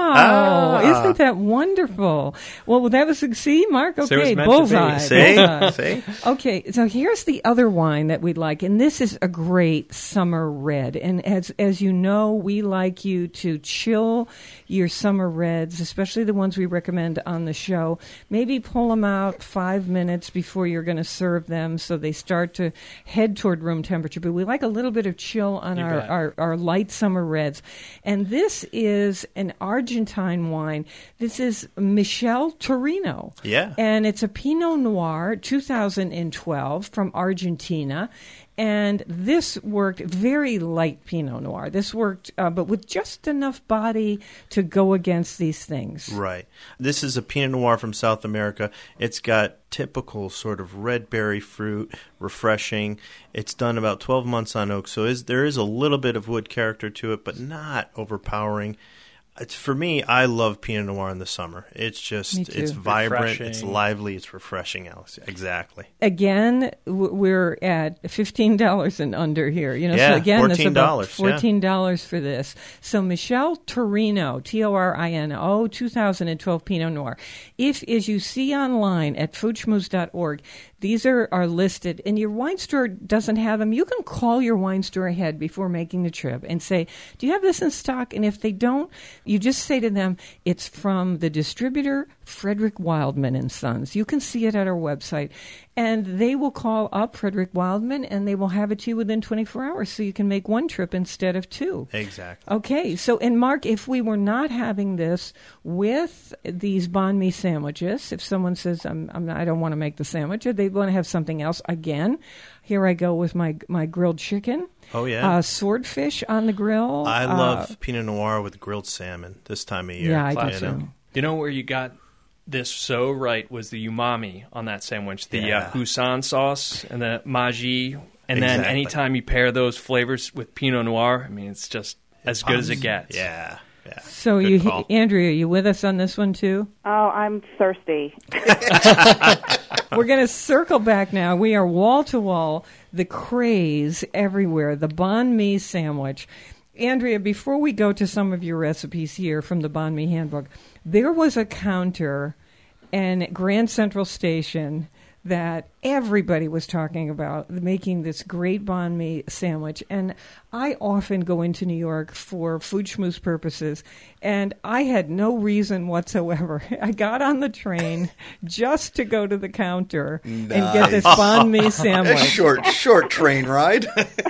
wow. Isn't that wonderful? Well, that was, see, Mark, So it was okay, meant to be. bullseye. See? bullseye. See? Okay, so here's the other wine that we'd like, and this is a great summer red. And as as you know, we like you to chill your summer reds, especially the ones we recommend on the show. Maybe pull them out five minutes before you're going to serve them so they start to head toward room temperature. But we like a little bit of chill on You our, bet. our, our light summer reds. And this is an Argentine wine. This is Michel Torino. Yeah. And it's a Pinot Noir, two thousand twelve, from Argentina. And this worked, very light Pinot Noir. This worked, uh, but with just enough body to go against these things. Right. This is a Pinot Noir from South America. It's got typical sort of red berry fruit, refreshing. It's done about twelve months on oak, so is, there is a little bit of wood character to it, but not overpowering. It's, for me, I love Pinot Noir in the summer. It's just, Me too. it's vibrant, it's Refreshing. lively, it's refreshing, Alex. Exactly. Again, w- we're at fifteen dollars and under here. You know, Yeah, so again, that's fourteen dollars, about fourteen dollars for this. So Michel Torino, T O R I N O, two thousand twelve Pinot Noir. If, as you see online at food schmooze dot org, these are, are listed, and your wine store doesn't have them, you can call your wine store ahead before making the trip and say, do you have this in stock? And if they don't, you just say to them, it's from the distributor, Frederick Wildman and Sons. You can see it at our website. And they will call up Frederick Wildman, and they will have it to you within twenty-four hours, so you can make one trip instead of two. Exactly. Okay, so, and Mark, if we were not having this with these banh mi sandwiches, if someone says, I'm, I'm not, I don't want to make the sandwich, or they want to have something else, again, here I go with my my grilled chicken. Oh, yeah. Uh, swordfish on the grill. I Uh, love Pinot Noir with grilled salmon this time of year. Yeah, I do you too. know? You know where you got this so right was the umami on that sandwich, the Yeah. uh, Housson sauce and the Maggi. And then Exactly. anytime you pair those flavors with Pinot Noir, I mean, it's just as good as it gets. Yeah, yeah. So Good you, call. Andrea, you with us on this one too? Oh, I'm thirsty. We're going to circle back now. We are wall to wall, the craze everywhere, the banh mi sandwich. Andrea, before we go to some of your recipes here from the Banh Mi Handbook, there was a counter in Grand Central Station that everybody was talking about, making this great banh mi sandwich. And I often go into New York for food schmooze purposes, and I had no reason whatsoever. I got on the train just to go to the counter and get this banh mi A sandwich. short, short train ride.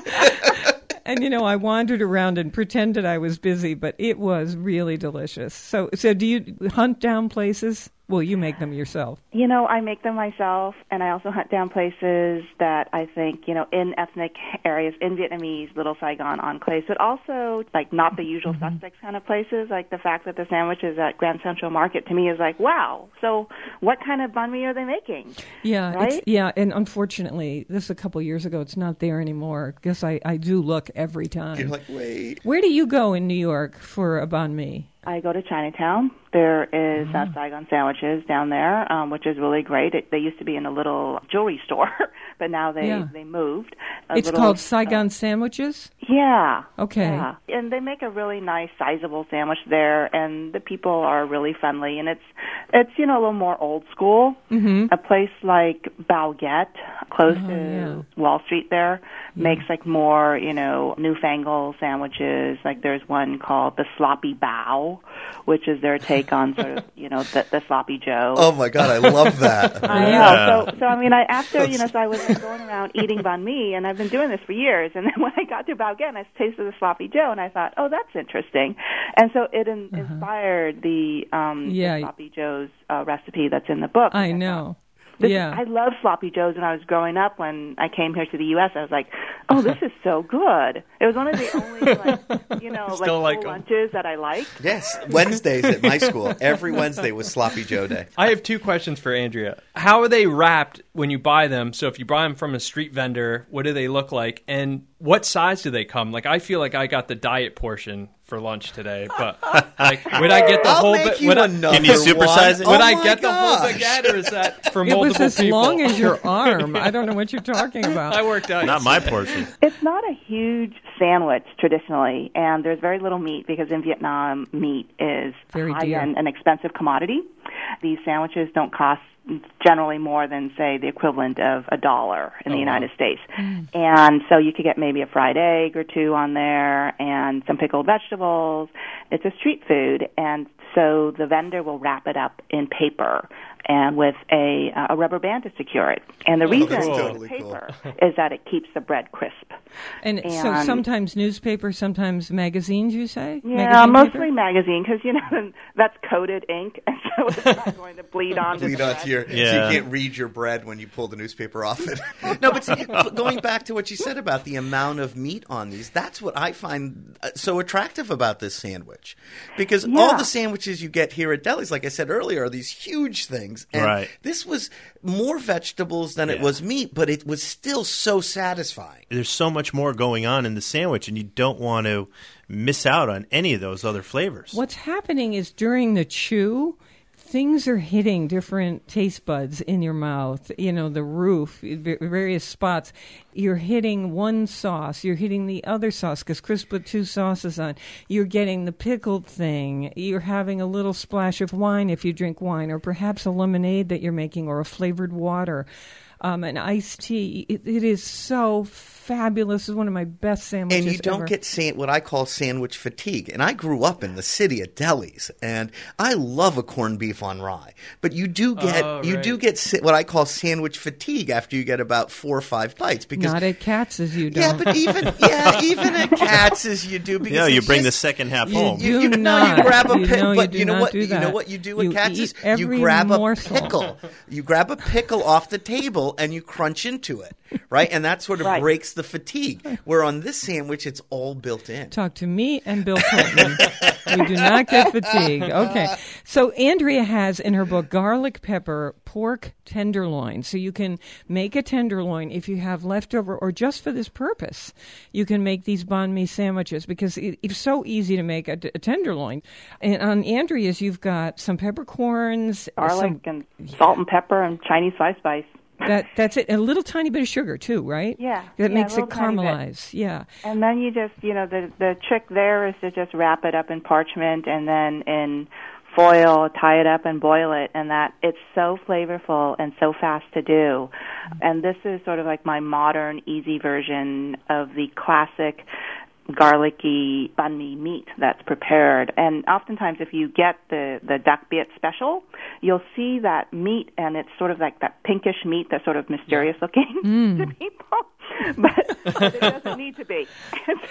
And, you know, I wandered around and pretended I was busy, but it was really delicious. So, so do you hunt down places? Well, you make them yourself. You know, I make them myself, and I also hunt down places that I think, you know, in ethnic areas, in Vietnamese, Little Saigon enclaves, but also, like, not the usual Mm-hmm. suspects kind of places. Like, the fact that the sandwich is at Grand Central Market, to me, is like, wow. So what kind of banh mi are they making? Yeah, Right? it's, yeah, and unfortunately, this is a couple years ago. It's not there anymore. Guess I, I do look every time. You're like, wait. Where do you go in New York for a banh mi? I go to Chinatown. There is uh, Saigon Sandwiches down there, um, which is really great. It, they used to be in a little jewelry store, but now they, Yeah. they moved. A It's little, called Saigon Sandwiches? Yeah. Okay. Yeah. And they make a really nice, sizable sandwich there, and the people are really friendly. And it's, it's you know, a little more old school. Mm-hmm. A place like Baguette, close Oh, to yeah. Wall Street there, makes like more, you know, newfangled sandwiches. Like there's one called the Sloppy Bow, which is their take on sort of, you know, the, the Sloppy Joe. Oh my God, I love that. I know. Yeah. So, so I mean, I after you know, so I was going around eating banh mi, and I've been doing this for years. And then when I got to Baguette, I tasted the Sloppy Joe, and I thought, oh, that's interesting. And so it in, inspired the, um, Yeah. the Sloppy Joe's uh, recipe that's in the book. I And know. This, yeah. I loved Sloppy Joes when I was growing up. When I came here to the U S, I was like, "Oh, this is so good." It was one of the only, like, you know, like, Still like school 'em. lunches that I liked. Yes, Wednesdays at my school. Every Wednesday was Sloppy Joe Day. I have two questions for Andrea. How are they wrapped when you buy them? So if you buy them from a street vendor, what do they look like? And what size do they come? Like, I feel like I got the diet portion for lunch today, but like, would I get the I'll whole? make ba- you would I, another Can you supersize one. it? would Oh I my get the whole gosh. baguette, or is that for It multiple was as people? long as your arm. I don't know what you're talking about. I worked out. Not my portion. It's not a huge sandwich traditionally, and there's very little meat because in Vietnam, meat is Very high dear. end an expensive commodity. These sandwiches don't cost generally more than, say, the equivalent of a dollar in the Oh, United wow. States. And so you could get maybe a fried egg or two on there and some pickled vegetables. It's a street food, and so the vendor will wrap it up in paper and with a, uh, a rubber band to secure it. And the reason that's for totally the cool. paper is that it keeps the bread crisp. And, so And- sometimes newspapers, sometimes magazines, you say? Yeah, Magazine mostly paper? magazine because you know that's coated ink, and so it's not going to bleed onto Bleed the onto bread. your, so Yeah. you can't read your bread when you pull the newspaper off it. No, but see, going back to what you said about the amount of meat on these, that's what I find uh, so attractive about this sandwich. Because all Yeah. the sandwiches you get here at delis, like I said earlier, are these huge things. And Right. this was more vegetables than it Yeah. was meat, but it was still so satisfying. There's so much more going on in the sandwich, and you don't want to miss out on any of those other flavors. What's happening is during the chew, things are hitting different taste buds in your mouth, you know, the roof, v- various spots. You're hitting one sauce, you're hitting the other sauce because Chris put two sauces on. You're getting the pickled thing. You're having a little splash of wine if you drink wine, or perhaps a lemonade that you're making, or a flavored water. Um, an iced tea. It, it is so fabulous. It's one of my best sandwiches And you don't ever. get san- what I call sandwich fatigue. And I grew up in the city at delis, and I love a corned beef on rye. But you do get Oh, you right. do get sa- what I call sandwich fatigue after you get about four or five bites. Because Not at Katz's, you don't. yeah, but even yeah, even at Katz's you do. Because Yeah, you it's bring the just- second half You home. do You, you, no, not. you grab a You pickle, know you but do you know not what? do You know that. what you do at You Katz's? eat every You grab morsel. a pickle. You grab a pickle off the table and you crunch into it, right? And that sort of Right. breaks the fatigue. Where on this sandwich, it's all built in. Talk to me and Bill Clinton. We do not get fatigued. Okay. So Andrea has in her book garlic pepper pork tenderloin. So you can make a tenderloin if you have leftover or just for this purpose. You can make these banh mi sandwiches because it, it's so easy to make a, a tenderloin. And on Andrea's, you've got some peppercorns, Garlic some, and salt and pepper and Chinese sliced spice. That that's it. A little tiny bit of sugar too, right? Yeah, That yeah, makes a it little tiny bit. caramelize. Yeah. And then you just, you know, the the trick there is to just wrap it up in parchment and then in foil, tie it up and boil it, and that it's so flavorful and so fast to do. And this is sort of like my modern, easy version of the classic garlicky banh mi meat that's prepared. And oftentimes if you get the, the dak biet special, you'll see that meat, and it's sort of like that pinkish meat that's sort of mysterious looking Mm. to people. But it doesn't need to be. And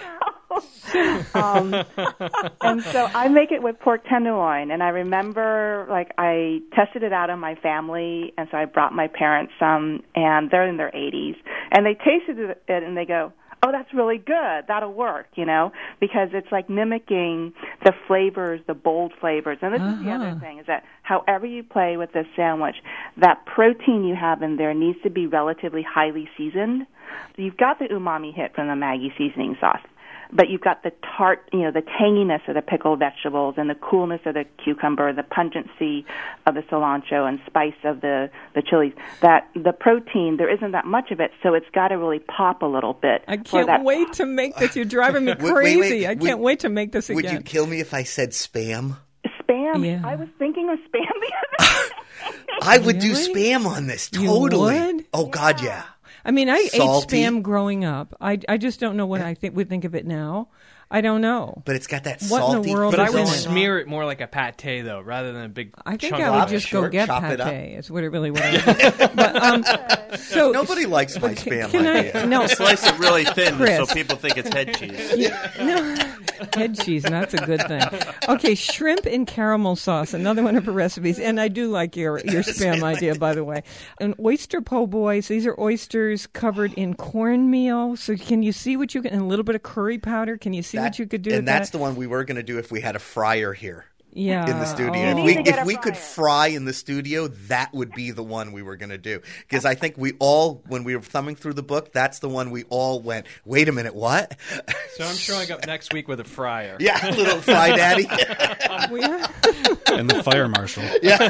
so, um, and so I make it with pork tenderloin, and I remember, like, I tested it out on my family, and so I brought my parents some, and they're in their eighties, and they tasted it, and they go, oh, that's really good. That'll work, you know, because it's like mimicking the flavors, the bold flavors. And this is the Uh-huh. other thing, is that however you play with this sandwich, that protein you have in there needs to be relatively highly seasoned. So you've got the umami hit from the Maggi seasoning sauce, but you've got the tart, you know, the tanginess of the pickled vegetables and the coolness of the cucumber, the pungency of the cilantro and spice of the, the chilies. That the protein, there isn't that much of it, so it's got to really pop a little bit. I for can't that wait to make this. You're driving me Wait, wait, crazy. wait. I Would- can't wait to make this Would again. you kill me if I said spam? Spam. Yeah. I was thinking of spam the other day. I would do Really? spam on this, You totally. would? Oh, God, yeah. I mean, I Salty. ate spam growing up. I, I just don't know what I think would think of it now. I don't know. But it's got that What in the salty world But I is would in going it? on. smear it more like a pate, though, rather than a big I think chunk I of would it. it. just Sure, go get chop it up. pate. It's what it really what I would do. But, um, so, Nobody likes my but can- spam can I- idea. no, Slice it really thin Chris. so people think it's head cheese. no, head cheese, and that's a good thing. Okay, shrimp in caramel sauce, another one of her recipes, and I do like your your spam idea, by the way. And oyster po' boys, these are oysters covered in cornmeal. So can you see what you can? And a little bit of curry powder. Can you see That- what you could do? And with that's that? the one we were going to do if we had a fryer here. Yeah. In the studio. Oh. If You we need to get if a we could fryer. fry in the studio, that would be the one we were going to do. Because I think we all, when we were thumbing through the book, that's the one we all went, wait a minute, what? So I'm showing up next week with a fryer. Yeah, little fry daddy. We are- And the fire marshal.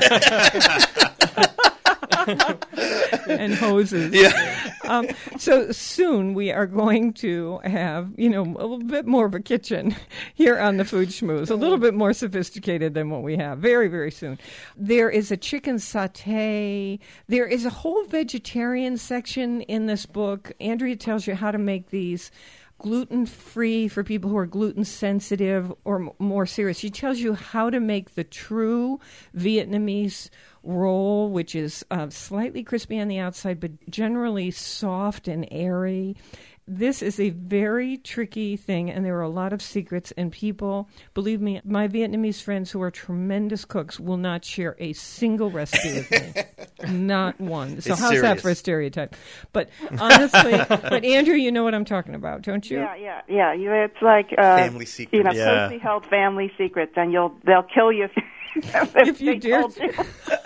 and hoses. Yeah. Um, so soon we are going to have, you know, a little bit more of a kitchen here on the Food Schmooze, a little bit more sophisticated than what we have. Very, very soon. There is a chicken satay. There is a whole vegetarian section in this book. Andrea tells you how to make these gluten-free for people who are gluten-sensitive or m- more serious. She tells you how to make the true Vietnamese roll, which is uh, slightly crispy on the outside, but generally soft and airy. This is a very tricky thing, and there are a lot of secrets, and people, believe me, my Vietnamese friends who are tremendous cooks will not share a single recipe with me. Not one. So It's how's that serious. for a stereotype? But honestly, but Andrew, you know what I'm talking about, don't you? Yeah, yeah, yeah. You, it's like uh, Family secrets. You know, Yeah. closely held family secrets, and you'll they'll kill you if, if, If you they dare told to. you.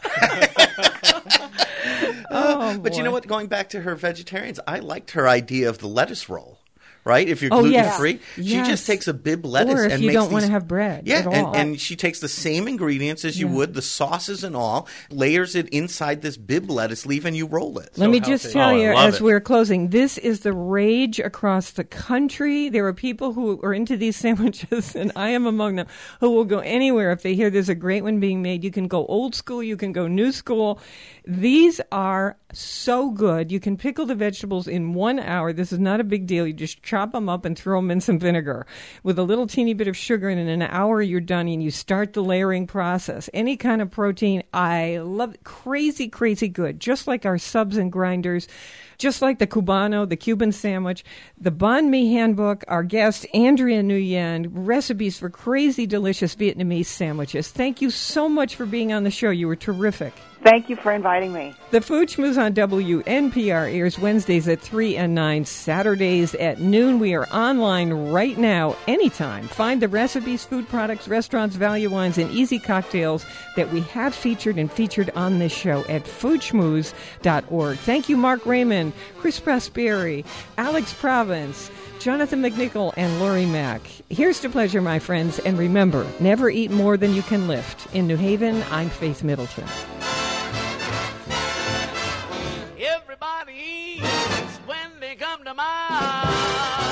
Oh, But you boy. know what? Going back to her vegetarians, I liked her idea of the lettuce roll. Right? If you're Oh, gluten yes. free, she Yes. just takes a bib lettuce Or if and you makes don't want to these- have bread Yeah, at and, all. and she takes the same ingredients as you Yeah. would, the sauces and all, layers it inside this bib lettuce leaf, and you roll it. Let me just healthy. tell Oh, I you, love as it. we're closing, this is the rage across the country. There are people who are into these sandwiches, and I am among them, who will go anywhere if they hear there's a great one being made. You can go old school, you can go new school. These are so good. You can pickle the vegetables in one hour. This is not a big deal. You just chop them up and throw them in some vinegar with a little teeny bit of sugar, and in an hour you're done, and you start the layering process. Any kind of protein, I love it. Crazy, crazy good. Just like our subs and grinders, just like the Cubano, the Cuban sandwich, the Banh Mi handbook, our guest, Andrea Nguyen, recipes for crazy, delicious Vietnamese sandwiches. Thank you so much for being on the show. You were terrific. Thank you for inviting me. The Food Schmooze on W N P R airs Wednesdays at three and nine, Saturdays at noon. We are online right now, anytime. Find the recipes, food products, restaurants, value wines, and easy cocktails that we have featured and featured on this show at food schmooze dot org. Thank you, Mark Raymond, Chris Prosperi, Alex Province, Jonathan McNichol, and Lori Mack. Here's to pleasure, my friends, and remember, never eat more than you can lift. In New Haven, I'm Faith Middleton. Everybody eats when they come to my